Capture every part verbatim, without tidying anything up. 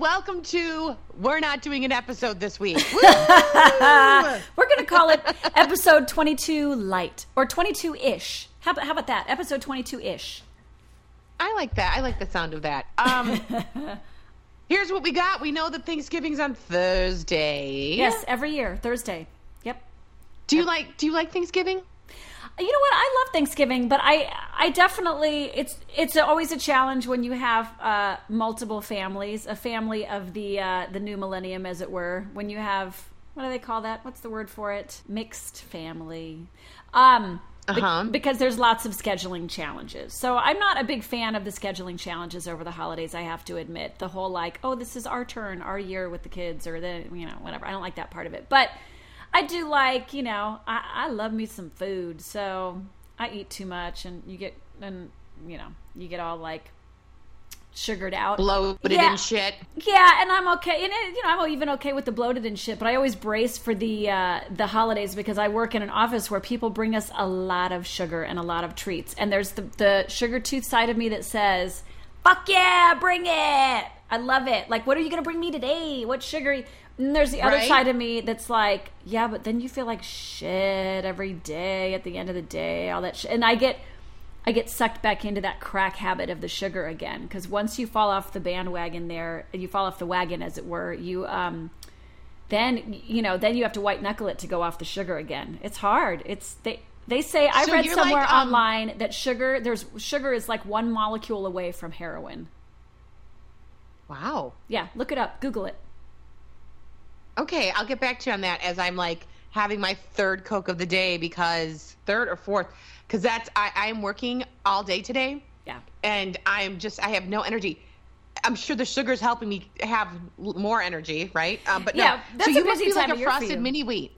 welcome to We're Not Doing an Episode This Week. We're going to call it episode twenty-two light or twenty-two-ish. How about, how about that? Episode twenty-two-ish. I like that. I like the sound of that. Um, here's what we got. We know that Thanksgiving's on Thursday. Yes, every year, Thursday. Yep. Do you like Do you like Thanksgiving? You know what? I love Thanksgiving, but I I definitely it's it's always a challenge when you have uh, multiple families, a family of the uh, the new millennium, as it were. When you have, what do they call that? What's the word for it? Mixed family. Um, uh-huh. be- because there's lots of scheduling challenges. So I'm not a big fan of the scheduling challenges over the holidays. I have to admit, the whole like, oh, this is our turn, our year with the kids, or the you know whatever. I don't like that part of it, but. I do like, you know, I, I love me some food, so I eat too much, and you get, and you know, you get all like sugared out, bloated yeah. and shit. Yeah, and I'm okay, and it, you know, I'm even okay with the bloated and shit. But I always brace for the uh, the holidays because I work in an office where people bring us a lot of sugar and a lot of treats, and there's the the sugar tooth side of me that says, "Fuck yeah, bring it! I love it. Like, what are you gonna bring me today? What sugary?" And there's the other right? side of me that's like, yeah, but then you feel like shit every day at the end of the day, all that shit. And I get I get sucked back into that crack habit of the sugar again. Because once you fall off the bandwagon there, you fall off the wagon, as it were, you um, then, you know, then you have to white knuckle it to go off the sugar again. It's hard. It's they they say, I so read somewhere like, um, online that sugar, there's sugar is like one molecule away from heroin. Wow. Yeah, look it up. Google it. Okay, I'll get back to you on that as I'm like having my third Coke of the day because third or fourth, because that's I I'm working all day today. Yeah, and I'm just I have no energy. I'm sure the sugar's helping me have more energy, right? Um, but no. Yeah, that's so a you must busy be like time a of year for frosted you. mini wheat.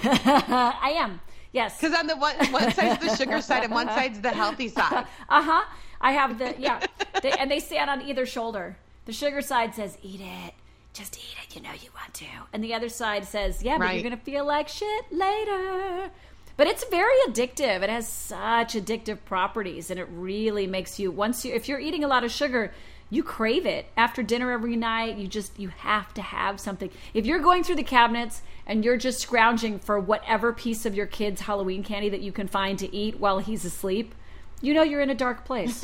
I am. Yes, because on the one one side's the sugar side and one side's the healthy side. Uh huh. I have the yeah, they, and they stand on either shoulder. The sugar side says, "Eat it." Just eat it, you know you want to. And the other side says, yeah, but right. you're going to feel like shit later. But it's very addictive. It has such addictive properties, and it really makes you, once you, if you're eating a lot of sugar, you crave it. After dinner every night, you just, you have to have something. If you're going through the cabinets and you're just scrounging for whatever piece of your kid's Halloween candy that you can find to eat while he's asleep, you know you're in a dark place.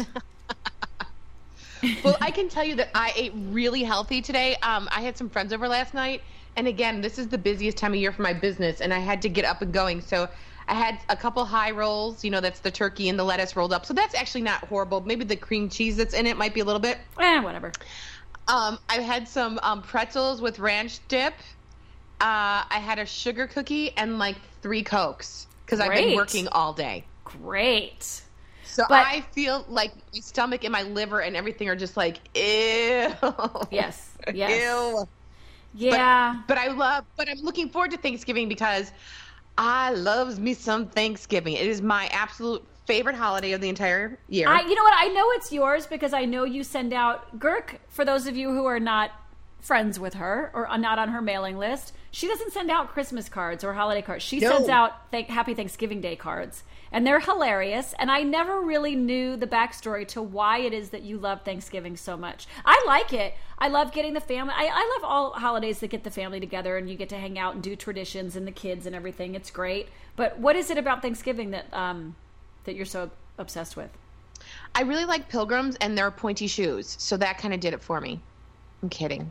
Well, I can tell you that I ate really healthy today. Um, I had some friends over last night. And again, this is the busiest time of year for my business. And I had to get up and going. So I had a couple high rolls. You know, that's the turkey and the lettuce rolled up. So that's actually not horrible. Maybe the cream cheese that's in it might be a little bit. Eh, whatever. Um, I had some um, pretzels with ranch dip. Uh, I had a sugar cookie and like three Cokes because I've been working all day. Great. So but, I feel like my stomach and my liver and everything are just like, ew. Yes. Yes. Ew. Yeah. But, but I love, but I'm looking forward to Thanksgiving because I loves me some Thanksgiving. It is my absolute favorite holiday of the entire year. I, you know what? I know it's yours because I know you send out Girk. For those of you who are not friends with her or are not on her mailing list, she doesn't send out Christmas cards or holiday cards. She no. sends out th- Happy Thanksgiving Day cards. And they're hilarious. And I never really knew the backstory to why it is that you love Thanksgiving so much. I like it. I love getting the family. I, I love all holidays that get the family together and you get to hang out and do traditions and the kids and everything. It's great. But what is it about Thanksgiving that um, that you're so obsessed with? I really like pilgrims and their pointy shoes. So that kind of did it for me. I'm kidding.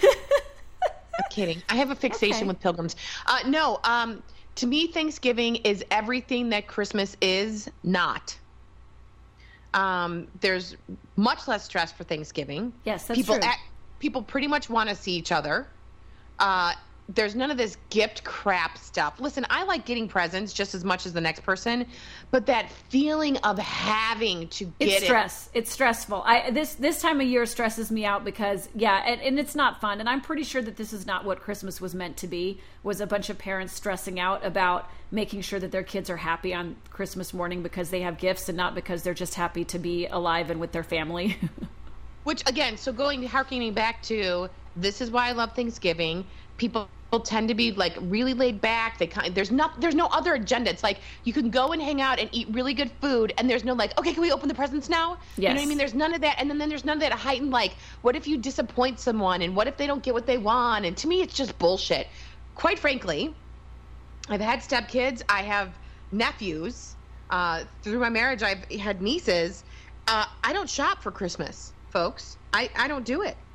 I'm kidding. I have a fixation Okay. with pilgrims. Uh, no, um, to me, Thanksgiving is everything that Christmas is not. Um, there's much less stress for Thanksgiving. Yes, that's people true. Act, people pretty much want to see each other. Uh, there's none of this gift crap stuff. Listen, I like getting presents just as much as the next person, but that feeling of having to get it's it. stress. It's stressful. I this this time of year stresses me out because yeah, and, and it's not fun. And I'm pretty sure that this is not what Christmas was meant to be. Was a bunch of parents stressing out about making sure that their kids are happy on Christmas morning because they have gifts and not because they're just happy to be alive and with their family. Which again, so going harkening back to this is why I love Thanksgiving. People tend to be like really laid back. They kind there's not there's no other agenda. It's like you can go and hang out and eat really good food, and there's no like, okay, can we open the presents now? Yes. You know what I mean? There's none of that, and then, then there's none of that heightened like, what if you disappoint someone, and what if they don't get what they want? And to me, it's just bullshit. Quite frankly, I've had stepkids. I have nephews. Uh, through my marriage, I've had nieces. Uh, I don't shop for Christmas, folks. I, I don't do it.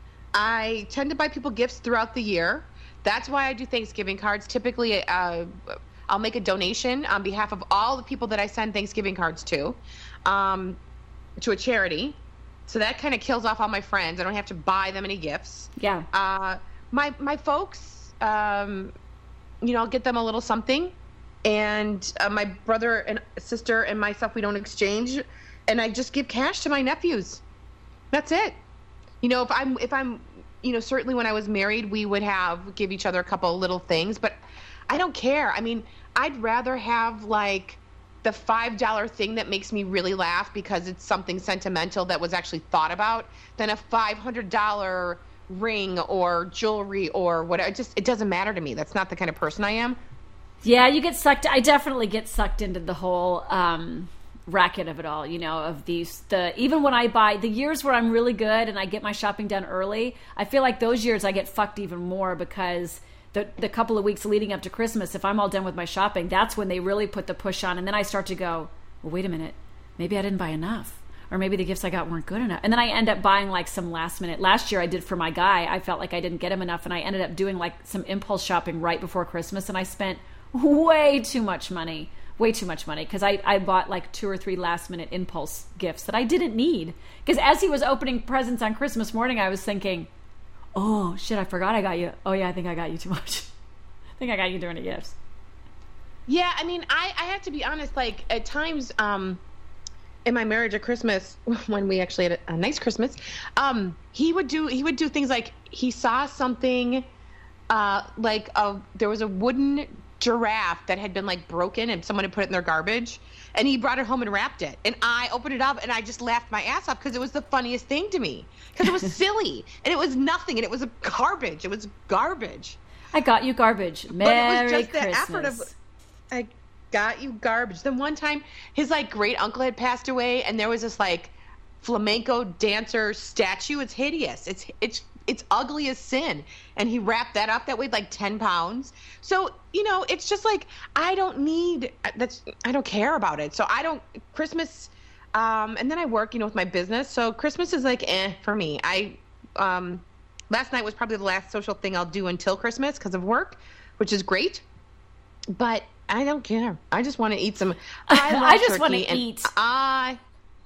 I tend to buy people gifts throughout the year. That's why I do Thanksgiving cards. Typically, uh, I'll make a donation on behalf of all the people that I send Thanksgiving cards to, um, to a charity. So that kind of kills off all my friends. I don't have to buy them any gifts. Yeah. Uh, my my folks, um, you know, I'll get them a little something. And uh, my brother and sister and myself, we don't exchange. And I just give cash to my nephews. That's it. You know, if I'm if I'm you know, certainly when I was married, we would have give each other a couple of little things, but I don't care. I mean, I'd rather have like the five dollar thing that makes me really laugh because it's something sentimental that was actually thought about than a five hundred dollar ring or jewelry or whatever. It just, it doesn't matter to me. That's not the kind of person I am. Yeah, you get sucked. I definitely get sucked into the whole, um, racket of it all, you know, of these, the, even when I buy the years where I'm really good and I get my shopping done early, I feel like those years I get fucked even more because the the couple of weeks leading up to Christmas, if I'm all done with my shopping, that's when they really put the push on. And then I start to go, well, wait a minute, maybe I didn't buy enough, or maybe the gifts I got weren't good enough. And then I end up buying like some last minute. Last year I did for my guy, I felt like I didn't get him enough, and I ended up doing like some impulse shopping right before Christmas, and I spent way too much money. Way too much money because I, I bought like two or three last minute impulse gifts that I didn't need. Because as he was opening presents on Christmas morning, I was thinking, oh shit, I forgot I got you. Oh yeah, I think I got you too much. I think I got you too many gifts. Yeah, I mean, I, I have to be honest, like at times um, in my marriage at Christmas, when we actually had a, a nice Christmas, um, he would do he would do things like he saw something uh, like a, there was a wooden giraffe that had been like broken and someone had put it in their garbage, and he brought it home and wrapped it, and I opened it up and I just laughed my ass off because it was the funniest thing to me because it was silly and it was nothing and it was a garbage it was garbage. I got you garbage. Merry but it was just Christmas. the effort of I got you garbage. Then one time his like great uncle had passed away, and there was this like flamenco dancer statue. It's hideous. It's it's it's ugly as sin. And he wrapped that up. That weighed like ten pounds. So, you know, it's just like, I don't need, that's, I don't care about it. So I don't, Christmas, um, and then I work, you know, with my business. So Christmas is like, eh, for me. I, um, last night was probably the last social thing I'll do until Christmas because of work, which is great. But I don't care. I just want to eat some, I love I just want to turkey, and eat. I,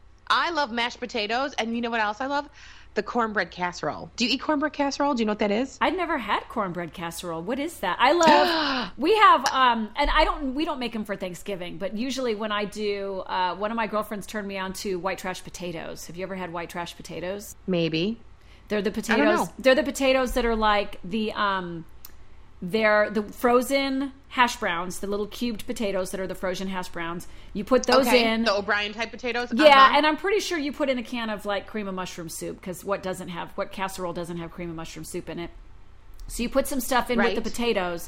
I love mashed potatoes. And you know what else I love? The cornbread casserole. Do you eat cornbread casserole? Do you know what that is? I'd never had cornbread casserole. What is that? I love, we have, um, and I don't, we don't make them for Thanksgiving, but usually when I do, uh, one of my girlfriends turned me on to white trash potatoes. Have you ever had white trash potatoes? Maybe. They're the I don't potatoes, know. they're the potatoes that are like the, um, they're the frozen hash browns, the little cubed potatoes that are the frozen hash browns. You put those okay, in. the O'Brien type potatoes? Yeah, uh-huh. and I'm pretty sure you put in a can of like cream of mushroom soup, because what doesn't have, what casserole doesn't have cream of mushroom soup in it? So you put some stuff in Right. with the potatoes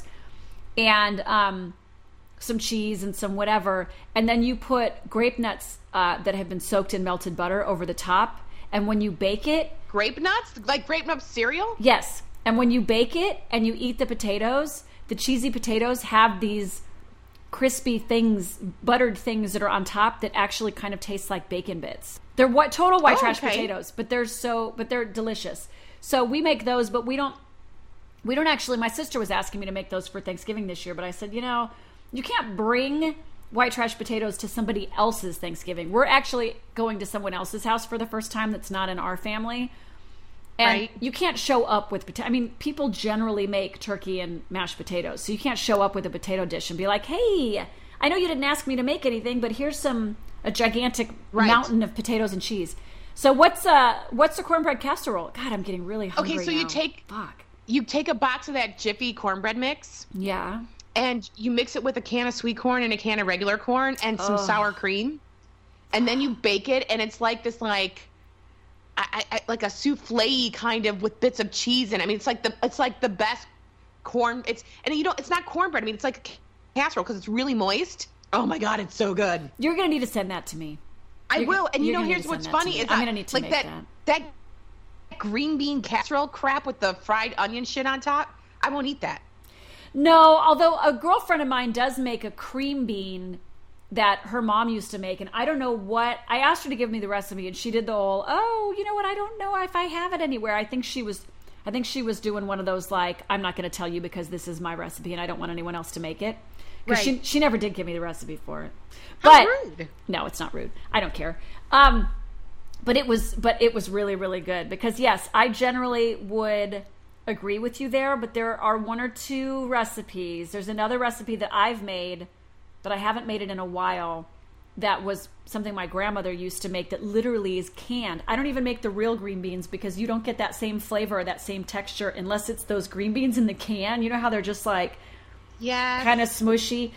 and um, some cheese and some whatever, and then you put grape nuts uh, that have been soaked in melted butter over the top. And when you bake it, Grape nuts? Like grape nuts cereal? yes, and when you bake it and you eat the potatoes, the cheesy potatoes have these crispy things, buttered things that are on top that actually kind of taste like bacon bits. They're what total white Oh, trash okay. potatoes, but they're so but they're delicious. So we make those, but we don't we don't actually, my sister was asking me to make those for Thanksgiving this year, but I said, you know, you can't bring white trash potatoes to somebody else's Thanksgiving. We're actually going to someone else's house for the first time that's not in our family. And Right. you can't show up with potato. I mean, people generally make turkey and mashed potatoes, so you can't show up with a potato dish and be like, "Hey, I know you didn't ask me to make anything, but here's some a gigantic Right. mountain of potatoes and cheese." So what's uh what's the cornbread casserole? God, I'm getting really hungry. Okay, so you now. take- fuck You take a box of that Jiffy cornbread mix, yeah. and you mix it with a can of sweet corn and a can of regular corn and some Ugh. sour cream. And then you bake it, and it's like this, like, I, I, like a souffle kind of with bits of cheese in it. I mean, it's like the it's like the best corn. It's and you know it's not cornbread. I mean, it's like a casserole because it's really moist. Oh my God, it's so good. You're gonna need to send that to me. I you're, will. And you know, here's what's funny is I'm gonna need to like make that, that that green bean casserole crap with the fried onion shit on top. I won't eat that. No, although a girlfriend of mine does make a cream bean that her mom used to make, and I don't know what, I asked her to give me the recipe, and she did the whole, oh, you know what, I don't know if I have it anywhere. I think she was, I think she was doing one of those, like, I'm not going to tell you because this is my recipe, and I don't want anyone else to make it. Because right. she, she never did give me the recipe for it. How but, rude. No, it's not rude. I don't care. Um, but it was, but it was really, really good, because yes, I generally would agree with you there, but there are one or two recipes. There's another recipe that I've made, but I haven't made it in a while, that was something my grandmother used to make that literally is canned. I don't even make the real green beans because you don't get that same flavor or that same texture unless it's those green beans in the can. You know how they're just like yeah, kind of smushy.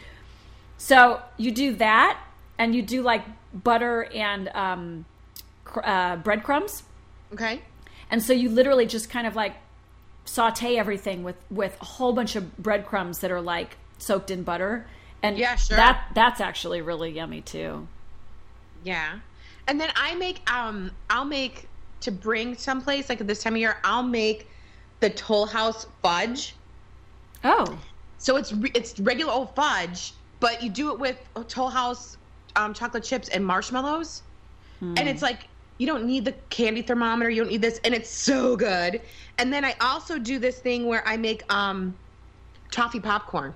So you do that, and you do like butter and um, uh, breadcrumbs. Okay. And so you literally just kind of like saute everything with, with a whole bunch of breadcrumbs that are like soaked in butter. And yeah, sure. that that's actually really yummy too. Yeah. And then I make, um, I'll make, to bring someplace, like at this time of year, I'll make the Toll House fudge. Oh. So it's it's regular old fudge, but you do it with Toll House um, chocolate chips and marshmallows. Hmm. And it's like, you don't need the candy thermometer, you don't need this, and it's so good. And then I also do this thing where I make um, toffee popcorn.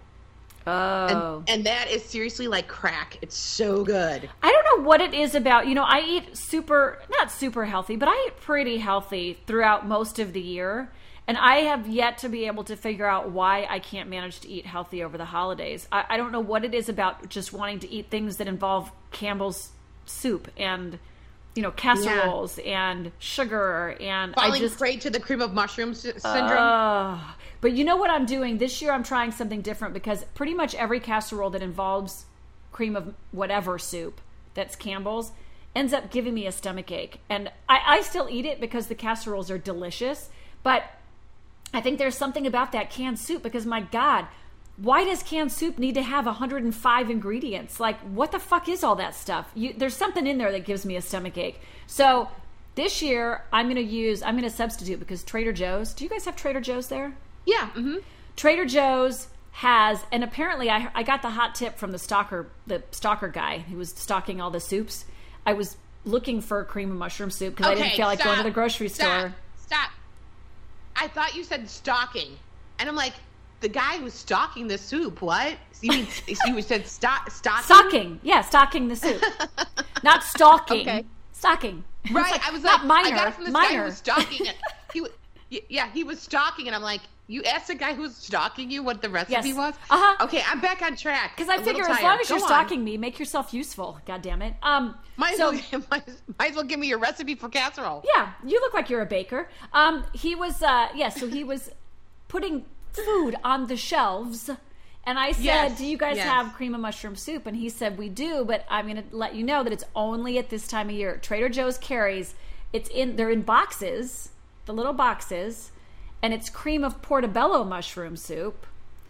Oh. And, and that is seriously like crack. It's so good. I don't know what it is about, you know, I eat super, not super healthy, but I eat pretty healthy throughout most of the year. And I have yet to be able to figure out why I can't manage to eat healthy over the holidays. I, I don't know what it is about just wanting to eat things that involve Campbell's soup and, you know, casseroles yeah. and sugar and falling I just prey to the cream of mushroom syndrome. Uh, but you know what I'm doing this year? I'm trying something different because pretty much every casserole that involves cream of whatever soup that's Campbell's ends up giving me a stomach ache. And I, I still eat it because the casseroles are delicious, but I think there's something about that canned soup because, my God, why does canned soup need to have one hundred five ingredients? Like, what the fuck is all that stuff? You, there's something in there that gives me a stomach ache. So this year, I'm going to use, I'm going to substitute because Trader Joe's, do you guys have Trader Joe's there? Yeah. Mm-hmm. Trader Joe's has, and apparently I, I got the hot tip from the stalker, the stalker guy who was stocking all the soups. I was looking for cream of mushroom soup because okay, I didn't feel like stop, going to the grocery stop, store. Stop. I thought you said stalking. And I'm like, the guy who's stocking the soup, what? You mean you said stock, stocking? Stocking. Yeah, stocking the soup. Not stalking. Okay. Stocking. Right. Like, I was like, minor, I got it from this minor. guy who was stalking it. He was, yeah, he was stalking, and I'm like, you asked the guy who's stalking you what the recipe yes. was? Uh-huh. Okay, I'm back on track. Because I a figure as long as Go you're on. stalking me, make yourself useful. God damn it. Um, might, so, as well, might, might as well give me your recipe for casserole. Yeah, you look like you're a baker. Um, he was, uh, yeah, so he was putting food on the shelves. And I said, yes, do you guys yes. have cream of mushroom soup? And he said, we do, but I'm going to let you know that it's only at this time of year. Trader Joe's carries, it's in, they're in boxes, the little boxes, and it's cream of portobello mushroom soup.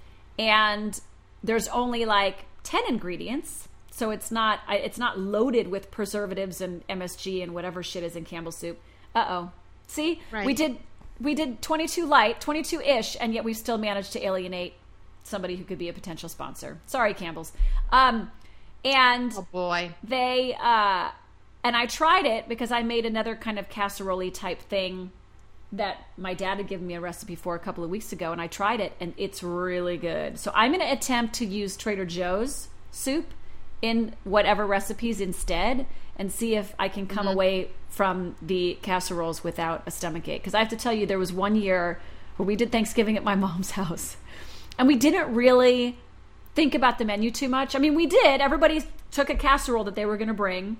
And there's only like ten ingredients. So it's not, it's not loaded with preservatives and M S G and whatever shit is in Campbell's soup. Uh-oh. See, right. we did, we did twenty-two light, twenty-two-ish, and yet we still managed to alienate somebody who could be a potential sponsor. Sorry, Campbell's. Um, and oh boy, they uh, and I tried it because I made another kind of casserole type thing that my dad had given me a recipe for a couple of weeks ago, and I tried it, and it's really good. So I'm going to attempt to use Trader Joe's soup in whatever recipes instead, and see if I can come mm-hmm. away from the casseroles without a stomach ache. Because I have to tell you, there was one year where we did Thanksgiving at my mom's house. And we didn't really think about the menu too much. I mean, we did. Everybody took a casserole that they were going to bring.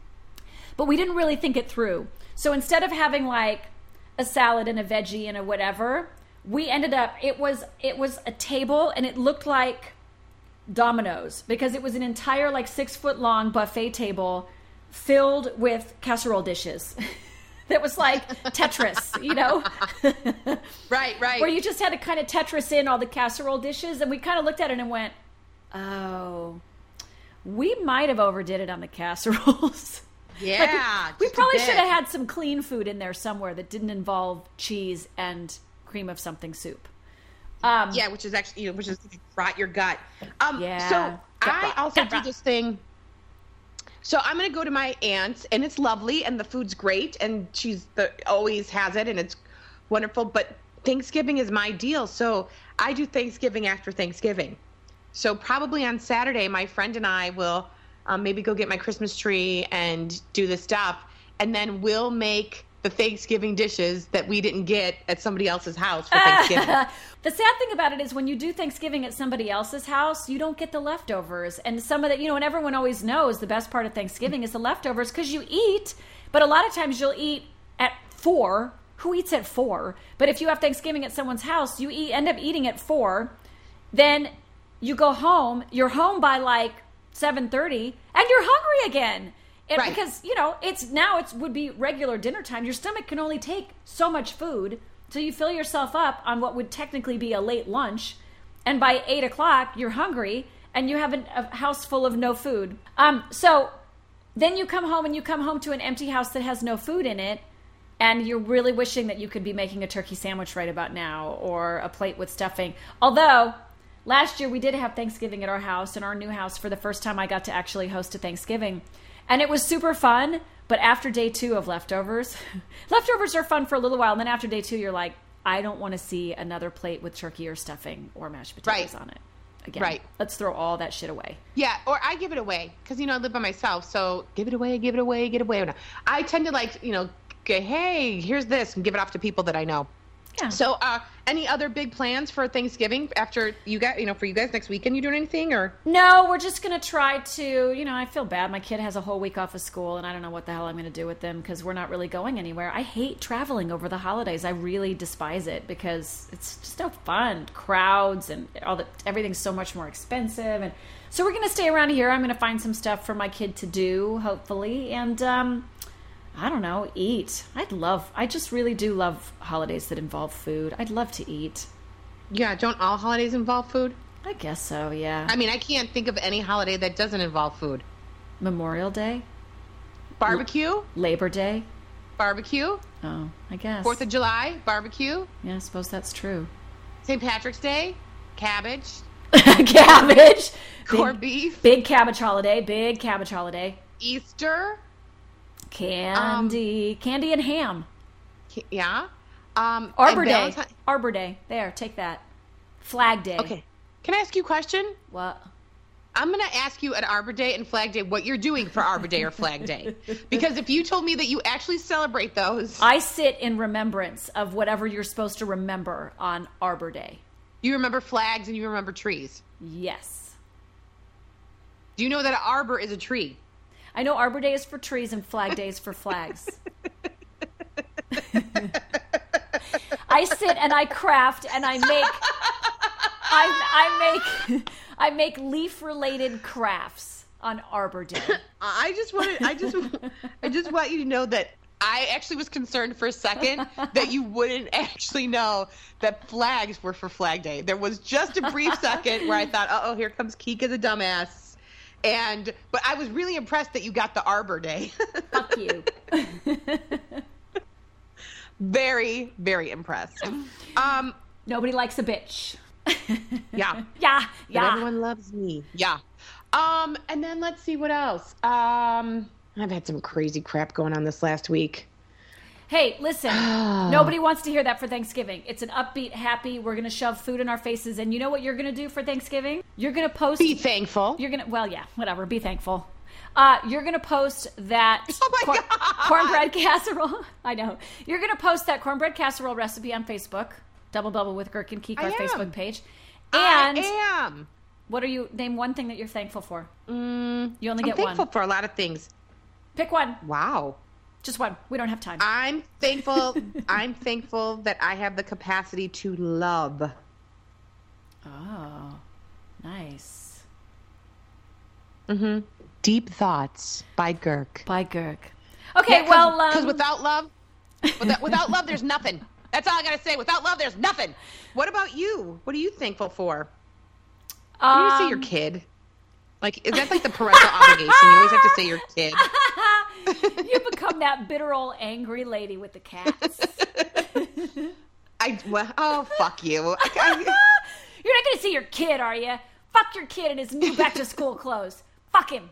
But we didn't really think it through. So instead of having like a salad and a veggie and a whatever, we ended up, it was it was a table and it looked like Domino's. Because it was an entire like six foot long buffet table filled with casserole dishes. That was like Tetris, you know? Right, right. Where you just had to kind of Tetris in all the casserole dishes, and we kind of looked at it and went, oh, we might have overdid it on the casseroles. Yeah. Like we we probably should have had some clean food in there somewhere that didn't involve cheese and cream of something soup. Um, yeah, which is actually, you know, which is rot your gut. Um, yeah. So Gut I rot. also Gut do rot. this thing. So I'm going to go to my aunt's, and it's lovely, and the food's great, and she's the always has it, and it's wonderful. But Thanksgiving is my deal, so I do Thanksgiving after Thanksgiving. So probably on Saturday, my friend and I will um, maybe go get my Christmas tree and do the stuff, and then we'll make the Thanksgiving dishes that we didn't get at somebody else's house for Thanksgiving. The sad thing about it is when you do Thanksgiving at somebody else's house, you don't get the leftovers. And some of the, you know, and everyone always knows the best part of Thanksgiving is the leftovers because you eat, but a lot of times you'll eat at four. Who eats at four? But if you have Thanksgiving at someone's house, you eat, end up eating at four. Then you go home, you're home by like seven thirty, and you're hungry again. And Right. Because, you know, it's now it would be regular dinner time. Your stomach can only take so much food. So you fill yourself up on what would technically be a late lunch. And by eight o'clock, you're hungry and you have an, a house full of no food. Um, so then you come home and you come home to an empty house that has no food in it. And you're really wishing that you could be making a turkey sandwich right about now or a plate with stuffing. Although last year we did have Thanksgiving at our house, in our new house, for the first time I got to actually host a Thanksgiving. And it was super fun, but after day two of leftovers, leftovers are fun for a little while, and then after day two, you're like, I don't want to see another plate with turkey or stuffing or mashed potatoes Right. on it. Again, Right. Let's throw all that shit away. Yeah, or I give it away because, you know, I live by myself. So give it away, give it away, give it away. I tend to like, you know, go, hey, here's this, and give it off to people that I know. Yeah. So uh, any other big plans for Thanksgiving after you got, you know, for you guys next weekend? You doing anything or? No, we're just going to try to, you know, I feel bad. My kid has a whole week off of school, and I don't know what the hell I'm going to do with them because we're not really going anywhere. I hate traveling over the holidays. I really despise it because it's just no fun. Crowds and all the everything's so much more expensive. And so we're going to stay around here. I'm going to find some stuff for my kid to do, hopefully. And, um... I don't know, eat. I'd love, I just really do love holidays that involve food. I'd love to eat. Yeah, don't all holidays involve food? I guess so, yeah. I mean, I can't think of any holiday that doesn't involve food. Memorial Day? Barbecue? Labor Day? Barbecue? Oh, I guess. Fourth of July? Barbecue? Yeah, I suppose that's true. Saint Patrick's Day? Cabbage? Cabbage! Corned big, beef? Big cabbage holiday, big cabbage holiday. Easter? Candy. Um, Candy and ham. Yeah. Um, Arbor Day. Valentine- Arbor Day. There, take that. Flag Day. Okay. Can I ask you a question? What? I'm going to ask you at Arbor Day and Flag Day what you're doing for Arbor Day or Flag Day. Because if you told me that you actually celebrate those. I sit in remembrance of whatever you're supposed to remember on Arbor Day. You remember flags and you remember trees. Yes. Do you know that an arbor is a tree? I know Arbor Day is for trees and Flag Day is for flags. I sit and I craft and I make I, I make I make leaf related crafts on Arbor Day. I just wanted I just I just want you to know that I actually was concerned for a second that you wouldn't actually know that flags were for Flag Day. There was just a brief second where I thought, uh-oh, here comes Kika the dumbass. And but I was really impressed that you got the Arbor Day. Fuck you. Very, very impressed. Um, Nobody likes a bitch. yeah. Yeah, But yeah. everyone loves me. Yeah. Um, and then let's see what else. Um, I've had some crazy crap going on this last week. Hey, listen, nobody wants to hear that for Thanksgiving. It's an upbeat, happy, we're going to shove food in our faces. And you know what you're going to do for Thanksgiving? You're going to post... Be thankful. You're going to... Well, yeah, whatever. Be thankful. Uh, you're going to post that... Oh, my cor- God. Cornbread casserole. I know. You're going to post that cornbread casserole recipe on Facebook. Double Bubble with Girk and Keek, our I am. Facebook page. And I am. what are you... Name one thing that you're thankful for. Mm, You only I'm get thankful one. for a lot of things. Pick one. Wow. Just one. We don't have time. I'm thankful. I'm thankful that I have the capacity to love. Oh, nice. Mm-hmm. Deep Thoughts by Girk. By Girk. Okay, well... Because Um, without love, without, without love, there's nothing. That's all I got to say. Without love, there's nothing. What about you? What are you thankful for? Um, When you say your kid, like, is that like the parental obligation? You always have to say your kid. You become that bitter old angry lady with the cats. I well, oh fuck you. I, I, You're not going to see your kid, are you? Fuck your kid in his new back to school clothes. Fuck him.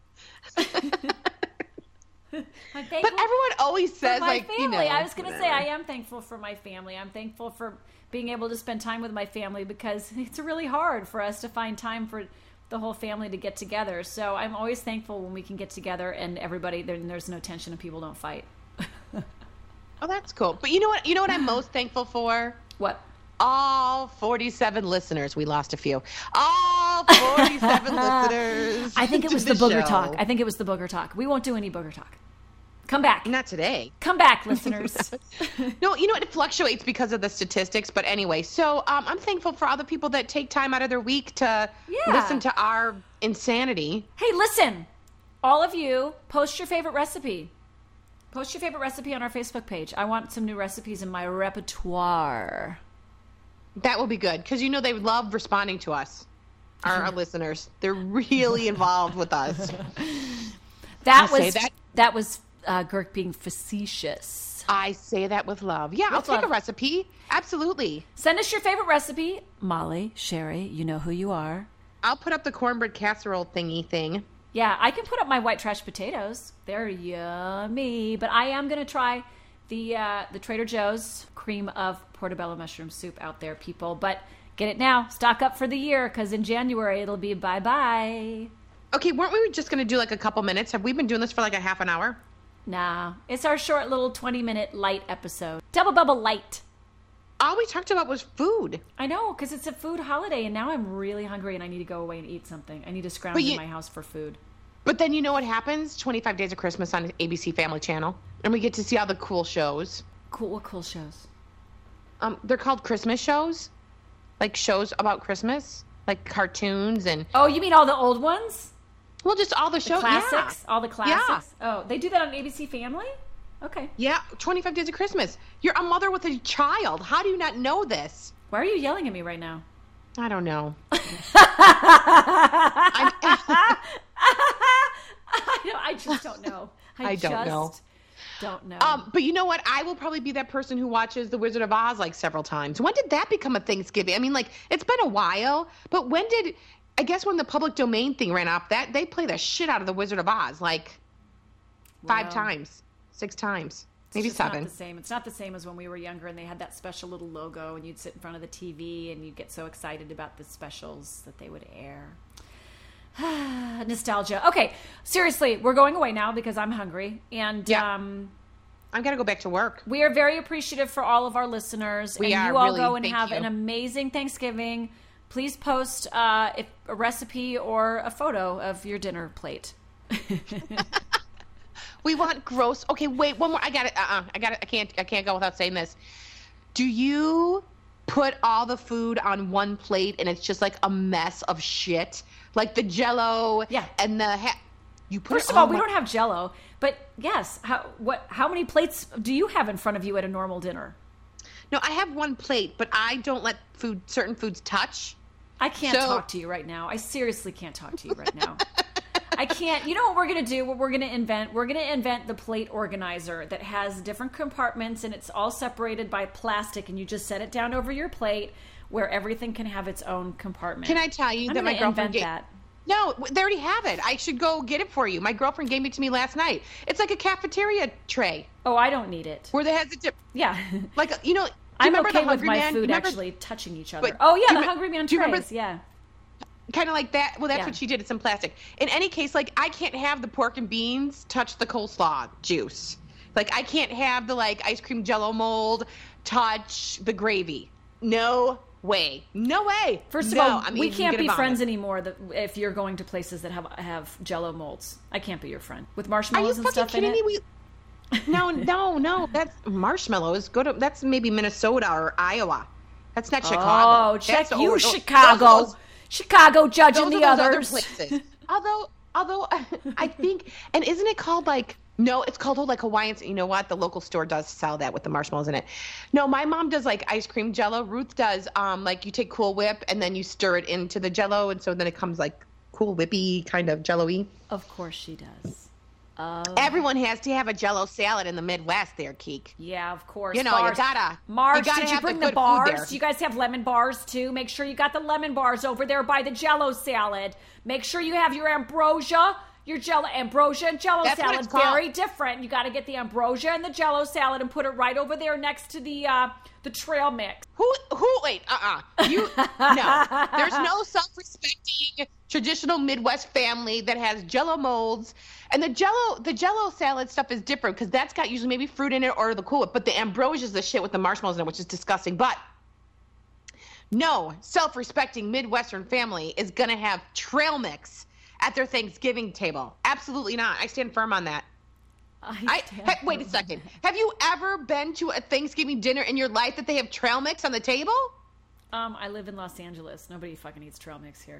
I'm thankful but everyone always says, for my like, family. you know, I was going to say, whatever. I am thankful for my family. I'm thankful for being able to spend time with my family because it's really hard for us to find time for the whole family to get together. So I'm always thankful when we can get together and everybody, there, there's no tension and people don't fight. Oh, that's cool. But you know what? You know what I'm most thankful for? What? All forty-seven listeners. We lost a few. All forty-seven listeners. I think it to was the, booger show. talk. I think it was the booger talk. We won't do any booger talk. Come back. Not today. Come back, listeners. No, you know what? It fluctuates because of the statistics. But anyway, so um, I'm thankful for all the people that take time out of their week to Yeah. listen to our insanity. Hey, listen. All of you, post your favorite recipe. Post your favorite recipe on our Facebook page. I want some new recipes in my repertoire. That will be good because you know they love responding to us, our, our listeners. They're really involved with us. That I'll was say that. that was uh, Girk being facetious. I say that with love. Yeah, I'll With take love. a recipe. Absolutely. Send us your favorite recipe. Molly, Sherry, you know who you are. I'll put up the cornbread casserole thingy thing. Yeah, I can put up my white trash potatoes. They're yummy. But I am going to try the uh, the Trader Joe's cream of portobello mushroom soup out there, people. But get it now. Stock up for the year because in January it'll be bye-bye. Okay, weren't we just going to do like a couple minutes? Have we been doing this for like a half an hour? Nah, it's our short little twenty-minute light episode. Double bubble light. All we talked about was food. I know, because it's a food holiday, and now I'm really hungry, and I need to go away and eat something. I need to scrounge you- in my house for food. But then you know what happens? twenty-five Days of Christmas on A B C Family Channel. And we get to see all the cool shows. Cool, what cool shows? Um, they're called Christmas shows. Like shows about Christmas. Like cartoons and, Oh, you mean all the old ones? well, just all the, The shows. classics? Yeah. All the classics? Oh, they do that on A B C Family? Okay. Yeah, twenty-five Days of Christmas. You're a mother with a child. How do you not know this? Why are you yelling at me right now? I don't know. I'm, I, don't, I just don't know. I, I don't just know. don't know. um, but you know what? I will probably be that person who watches The Wizard of Oz like several times. When did that become a Thanksgiving? I mean, like, it's been a while, but when did, I guess when the public domain thing ran off, that they play the shit out of The Wizard of Oz, like five Well, times, six times, It's maybe just seven. Not the same. It's not the same as when we were younger and they had that special little logo and you'd sit in front of the T V and you'd get so excited about the specials that they would air. Nostalgia. Okay, seriously, we're going away now because I'm hungry. And Yeah. um, I'm going to go back to work. we are very appreciative for all of our listeners. We and are, you all really. go and Thank have you. an amazing Thanksgiving. Please post uh, if, a recipe or a photo of your dinner plate. We want gross. Okay, wait, one more. I got it. Uh-uh. I got it. I can't. I can't go without saying this. Do you put all the food on one plate and it's just like a mess of shit, like the Jello? Yeah. And the ha- you put. First it of all, on we one- don't have Jell-O, but yes, how what? How many plates do you have in front of you at a normal dinner? No, I have one plate, but I don't let food certain foods touch. I can't So- talk to you right now. I seriously can't talk to you right now. I can't. You know what we're going to do? What we're going to invent? We're going to invent the plate organizer that has different compartments and it's all separated by plastic and you just set it down over your plate where everything can have its own compartment. Can I tell you I'm that my gonna girlfriend invent gave- that. No, they already have it. I should go get it for you. My girlfriend gave it to me last night. It's like a cafeteria tray Oh, I don't need it. where they has a dip. Yeah. Like, you know, do you I'm remember okay the with Hungry my Man? food Remember- actually touching each other. But Oh, yeah, do the you- Hungry Man do you remember- trays. Yeah. Kind of like that. Well, that's Yeah. what she did. It's in plastic. In any case, like, I can't have the pork and beans touch the coleslaw juice. Like, I can't have the, like, ice cream Jello mold touch the gravy. No way. No way. First of No, all, I mean, we you can't get be a vomit. friends anymore that, if you're going to places that have have Jello molds. I can't be your friend with Are you marshmallows and fucking stuff in kidding it. me? We... No, no, no. That's marshmallows. Go to that's maybe Minnesota or Iowa. That's not Chicago. Oh, check That's the- you, those- Chicago. those- Chicago judging Those the are those other others. places. Although Although I think, and isn't it called like, no, it's called like Hawaiian. You know what? The local store does sell that with the marshmallows in it. No, my mom does like ice cream Jell-O. Ruth does um like you take Cool Whip and then you stir it into the Jell-O, and so then it comes like Cool Whippy kind of Jell-O-y. Of course she does. Oh. Everyone has to have a Jell-O salad in the Midwest there, Keek. Yeah, of course. You know, bars. you gotta. Marge, you gotta did you have bring the, the good bars? You guys have lemon bars too. Make sure you got the lemon bars over there by the Jell-O salad. Make sure you have your ambrosia. Your Jell-O, ambrosia and Jell-O That's salad, very different. You got to get the ambrosia and the Jell-O salad and put it right over there next to the uh, the trail mix. Who? Who? Wait. Uh. Uh You. No. There's no self-respecting traditional Midwest family that has Jell-O molds, and the Jell-O the Jell-O salad stuff is different because that's got usually maybe fruit in it or the Cool Whip. But the ambrosia is the shit with the marshmallows in it, which is disgusting. But no self-respecting Midwestern family is gonna have trail mix at their Thanksgiving table. Absolutely not. I stand firm on that. I, I ha, wait a second. Have you ever been to a Thanksgiving dinner in your life that they have trail mix on the table? Um, I live in Los Angeles. Nobody fucking eats trail mix here.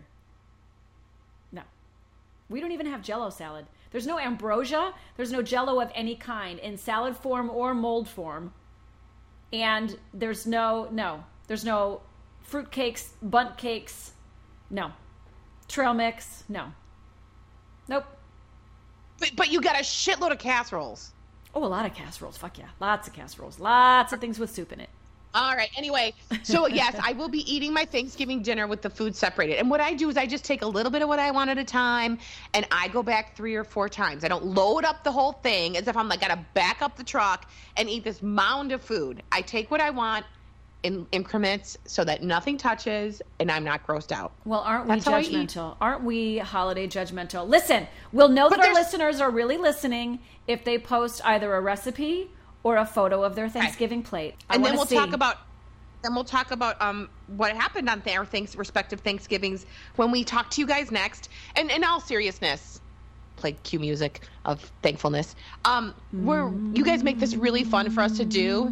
No. We don't even have Jell-O salad. There's no ambrosia. There's no Jell-O of any kind in salad form or mold form. And there's no, no. There's no fruit cakes, bundt cakes. No. Trail mix. No. Nope. But, but you got a shitload of casseroles. Oh, a lot of casseroles. Fuck yeah. Lots of casseroles. Lots of things with soup in it. All right. Anyway, so yes, I will be eating my Thanksgiving dinner with the food separated. And what I do is I just take a little bit of what I want at a time, and I go back three or four times. I don't load up the whole thing as if I'm like got to back up the truck and eat this mound of food. I take what I want in increments so that nothing touches and I'm not grossed out. Well, aren't we That's how I eat. judgmental? Aren't we holiday judgmental? Listen, we'll know that But our there's- listeners are really listening if they post either a recipe or a photo of their Thanksgiving plate. I And then wanna we'll see. talk about then we'll talk about um what happened on their thanks respective Thanksgivings when we talk to you guys next. And in all seriousness, play cue music of thankfulness. Um, we're you guys make this really fun for us to do.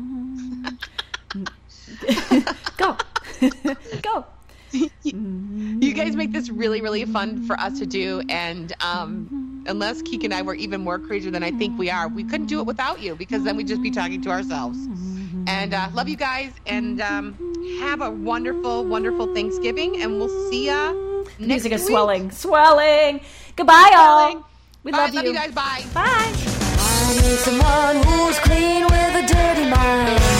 Go. Go. You guys make this really, really fun for us to do, and um, unless Keek and I were even more crazy than I think we are, we couldn't do it without you, because then we'd just be talking to ourselves. And uh, love you guys, and um, have a wonderful, wonderful Thanksgiving, and we'll see ya next Music is week. swelling. Swelling. Goodbye, Swelling. all. We Bye, love love you. you guys. Bye. Bye. I need someone who's clean with a dirty mind.